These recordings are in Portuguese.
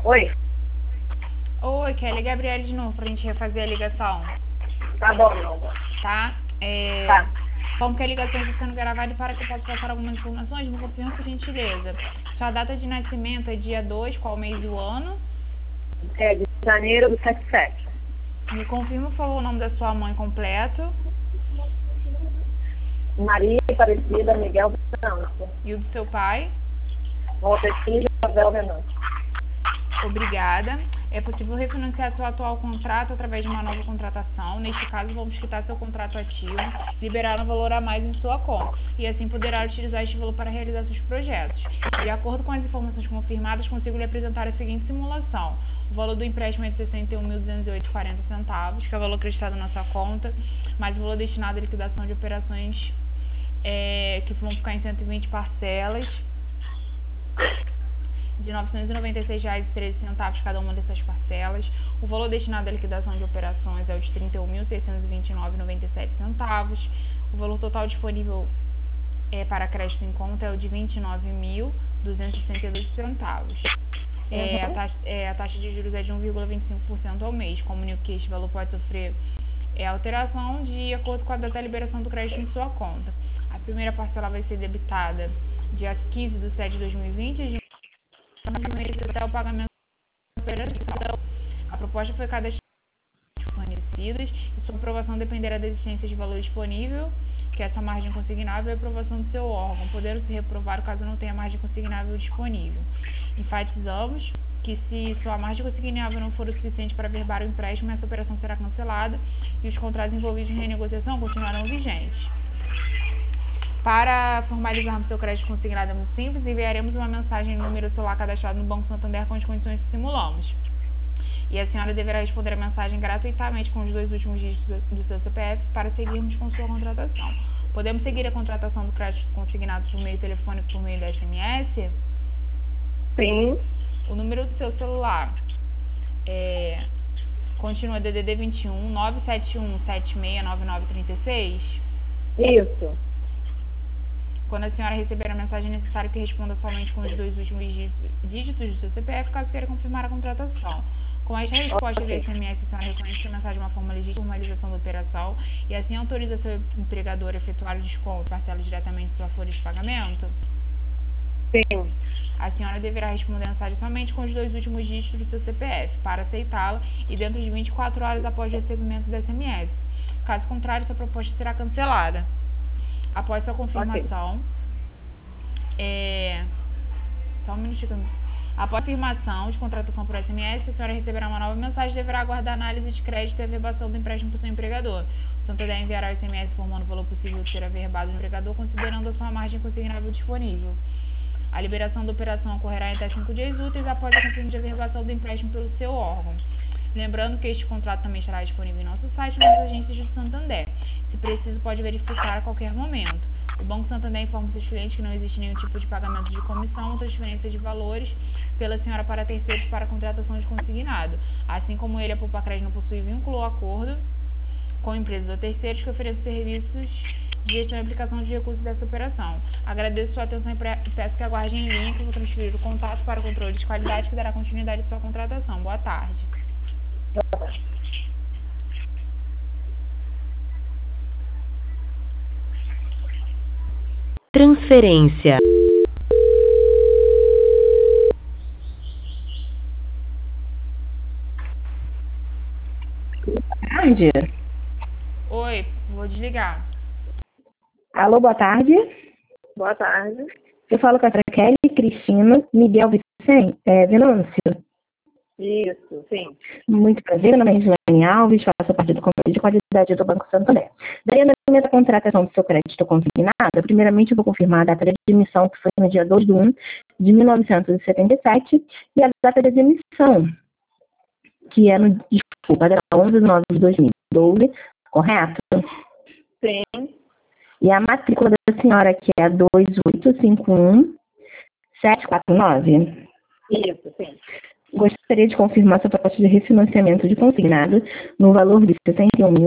Oi, Oi, Kelly, Gabriele de novo, pra gente refazer a ligação, tá bom, meu amor. tá? Tá. Como que a ligação está sendo gravada e para que eu possa passar algumas informações, me confirma por gentileza. Sua data de nascimento é dia 2, qual mês e o ano? É de janeiro do 77. Me confirma, por favor, o nome da sua mãe completo Maria Aparecida Miguel Venâncio. e o do seu pai. Montesquieu Isabel Venâncio. Obrigada. É possível refinanciar seu atual contrato através de uma nova contratação. Neste caso, vamos quitar seu contrato ativo, liberar um valor a mais em sua conta e assim poderá utilizar este valor para realizar seus projetos. De acordo com as informações confirmadas, consigo lhe apresentar a seguinte simulação. O valor do empréstimo é de R$ 61.208,40, que é o valor acreditado na sua conta, mais o valor destinado à liquidação de operações que vão ficar em 120 parcelas de R$ 996,13 cada uma dessas parcelas. O valor destinado à liquidação de operações é o de R$ 31.629,97. O valor total disponível para crédito em conta é o de R$ 29.262. A taxa de juros é de 1,25% ao mês. Comunico que este valor pode sofrer alteração de acordo com a data da liberação do crédito em sua conta. A primeira parcela vai ser debitada dia 15/7/2020 até o pagamento da operação. A proposta foi cadastrada fornecidas e sua aprovação dependerá da existência de valor disponível, que é essa margem consignável, e a aprovação do seu órgão, podendo ser reprovado caso não tenha margem consignável disponível. Enfatizamos que se sua margem consignável não for o suficiente para averbar o empréstimo, essa operação será cancelada e os contratos envolvidos em renegociação continuarão vigentes. Para formalizarmos seu crédito consignado é muito simples, enviaremos uma mensagem no número celular cadastrado no Banco Santander com as condições que simulamos. E a senhora deverá responder a mensagem gratuitamente com os 2 últimos dígitos do seu CPF para seguirmos com sua contratação. Podemos seguir a contratação do crédito consignado por meio telefônico por meio da SMS? Sim. O número do seu celular continua DDD 21 971 76 9936? Isso. Quando a senhora receber a mensagem, é necessário que responda somente com os 2 últimos dígitos do seu CPF, caso queira confirmar a contratação. Com esta resposta via SMS, a senhora reconhece que a mensagem é uma forma legítima de formalização da operação e assim autoriza seu empregador a efetuar o desconto parcela diretamente de sua folha de pagamento? Sim. A senhora deverá responder a mensagem somente com os 2 últimos dígitos do seu CPF para aceitá-la e dentro de 24 horas após o recebimento do SMS. Caso contrário, sua proposta será cancelada. Após sua confirmação, só um minutinho. Após a confirmação de contratação por SMS, a senhora receberá uma nova mensagem e deverá aguardar a análise de crédito e averbação do empréstimo por seu empregador. O Santander enviará o SMS informando o valor possível de ser averbado do empregador, considerando a sua margem consignável disponível. A liberação da operação ocorrerá em até 5 dias úteis após a confirmação de averbação do empréstimo pelo seu órgão. Lembrando que este contrato também estará disponível em nosso site e nas agências do Santander. Se preciso, pode verificar a qualquer momento. O Banco Santander informa seus clientes que não existe nenhum tipo de pagamento de comissão ou transferência de valores pela senhora para terceiros para a contratação de consignado. Assim como ele, a Poupa-Crédito não possui vínculo ou acordo com empresas ou terceiros que ofereçam serviços de gestão e aplicação de recursos dessa operação. Agradeço sua atenção e peço que aguarde em linha que eu vou transferir o contato para o controle de qualidade que dará continuidade à sua contratação. Boa tarde. Transferência. Tarde. Oi, vou desligar. Alô, boa tarde. Boa tarde. Eu falo com a Kelly, Cristina, Miguel Venâncio. Isso, sim. Muito prazer, meu nome é Gislaine Alves, faço parte do Controle de Qualidade do Banco Santander. Daí, na minha contratação do seu crédito consignado, primeiramente eu vou confirmar a data de emissão, que foi no dia 2/1/1977, e a data de emissão, que é no, desculpa, era 11/9/2012, correto? Sim. E a matrícula da senhora, que é a 2851749. Isso, sim. Gostaria de confirmar sua proposta de refinanciamento de consignado no valor de R$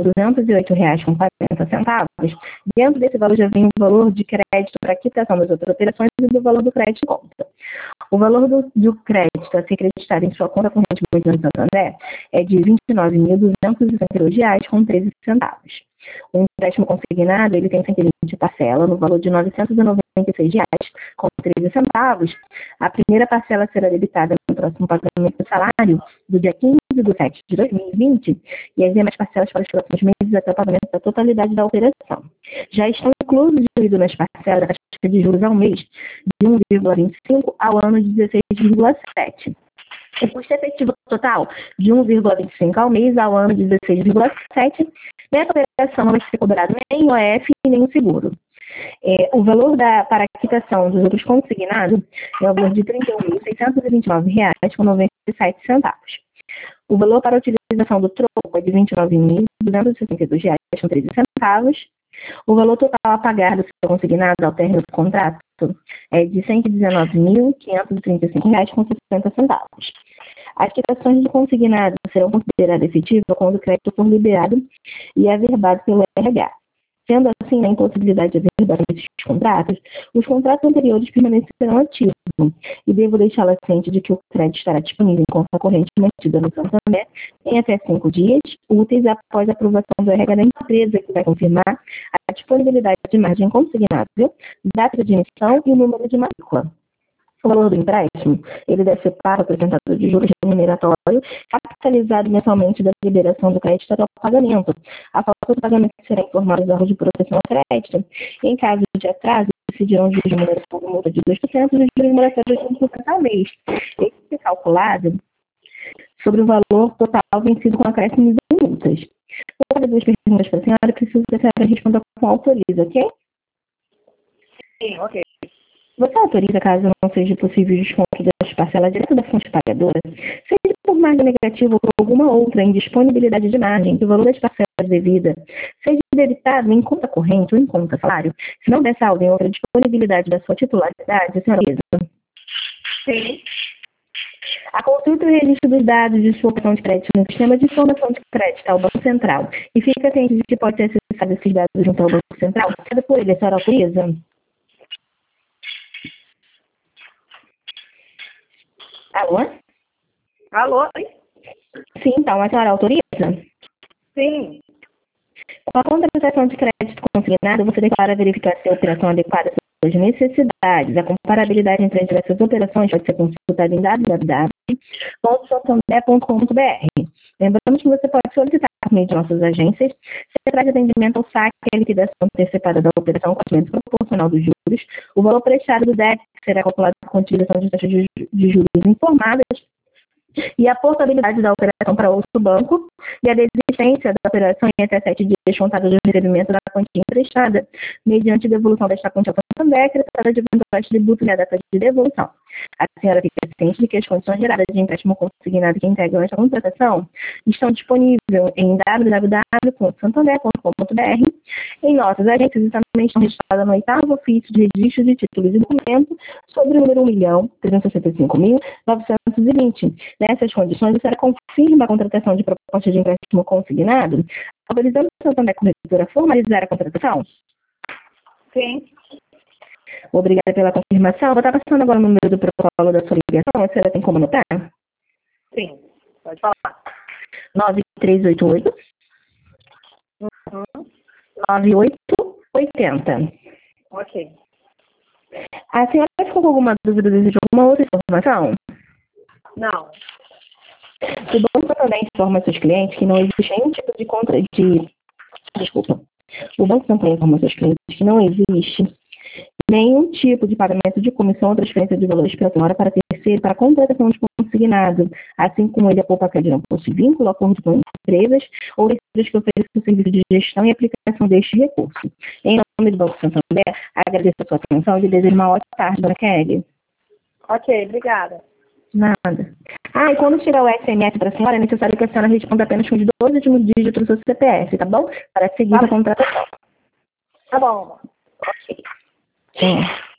61.208,40. Dentro desse valor já vem o valor de crédito para quitação das outras operações e do valor do crédito em conta. O valor do crédito a ser creditado em sua conta corrente do Santander é de R$ 29.262,13. O empréstimo consignado ele tem 120 parcelas no valor de R$ 996,13. A primeira parcela será debitada no próximo pagamento do salário do dia 15/7/2020 e as demais parcelas para os próximos meses até o pagamento da totalidade da operação. Já estão inclusos nas parcelas da taxa de juros ao mês de 1,25 ao ano de 16,7. O custo efetivo total de 1,25 ao mês ao ano de 16,7. Nessa operação não vai ser cobrado nem OF nem o seguro. O valor para a quitação dos outros consignados é o valor de R$ 31.629,97. O valor para a utilização do troco é de R$ 29.262,13. O valor total a pagar do seu consignado ao término do contrato é de R$ 119.535,60. As quitações de consignado serão consideradas efetivas quando o crédito for liberado e averbado pelo RH. Sendo assim, na impossibilidade de averbar esses contratos, os contratos anteriores permanecerão ativos e devo deixá-la ciente de que o crédito estará disponível em conta corrente mantida no Santander em até 5 dias úteis após a aprovação do RH da empresa, que vai confirmar a disponibilidade de margem consignável, data de emissão e o número de matrícula. O valor do empréstimo, ele deve ser pago apresentado de juros remuneratório, capitalizado mensalmente da liberação do crédito até o pagamento. A falta do pagamento será informada aos órgãos de proteção ao crédito. Em caso de atraso, decidirão juros remuneratórios por multa de 2% e juros remuneratórios de 1% ao mês. Esse é calculado sobre o valor total vencido com acréscimos e multas. Vou fazer 2 perguntas para a senhora, preciso que a senhora responda com autoriza, ok? Sim, ok. Você autoriza, caso não seja possível o desconto das parcelas direto da fonte pagadora, seja por margem negativa ou por alguma outra indisponibilidade de margem, que o valor das parcelas devida seja debitado em conta corrente ou em conta salário, se não der saldo em outra disponibilidade da sua titularidade, a senhora autoriza? Sim. A consulta e o registro dos dados de sua opção de crédito no sistema de informação de crédito ao Banco Central e fica ciente de que pode ser acessado esses dados junto ao Banco Central, cada por ele, a senhora autoriza? Alô? Alô? Sim, então, a senhora autoriza? Sim. Com a contratação de crédito consignado, você declara verificar se a operação adequada às suas necessidades. A comparabilidade entre as diversas operações pode ser consultada em www.santander.com.br. Lembramos que você pode solicitar por meio de nossas agências centrais de atendimento ao saque e a liquidação antecipada da operação com aumento proporcional dos juros. O valor prestado do débito será calculado com a utilização de taxas de juros informadas e a portabilidade da operação para outro banco e a desistência da operação em até 7 dias contados do recebimento da quantia emprestada, mediante devolução desta quantia ao Santander, acrescentada de eventuais tributos e a data de devolução. A senhora fica ciente de que as condições geradas de empréstimo consignado que integram esta contratação estão disponíveis em www.santander.com.br, em nossas agências e também estão registradas no 8º ofício de registro de títulos e documentos sobre o número 1.365.920. Nessas condições, a senhora confirma a contratação de proposta de empréstimo consignado, autorizando o Santander Corretora a formalizar a contratação? Sim. Obrigada pela confirmação. Vou estar passando agora o número do protocolo da sua ligação. A senhora tem como anotar? Sim. Pode falar. 9388 9880. Ok. A senhora ficou com alguma dúvida, deseja alguma outra informação? Não. O Banco Santander informa seus clientes que não existe nenhum tipo de Desculpa. O Banco Santander informa seus clientes que não existe nenhum tipo de pagamento de comissão ou transferência de valores pela senhora para terceiro para contratação de consignado, assim como ele aponta que não possui vínculo, acordo com empresas ou empresas que ofereçam o serviço de gestão e aplicação deste recurso. Em nome do Banco Santander, agradeço a sua atenção e desejo uma ótima tarde, dona Kelly. Ok, obrigada. Nada. E quando tirar o SMS para a senhora, é necessário que a senhora responda apenas com os 2 últimos dígitos do seu CPF, tá bom? Para seguir a contratação. Tá bom. Ok. Sim.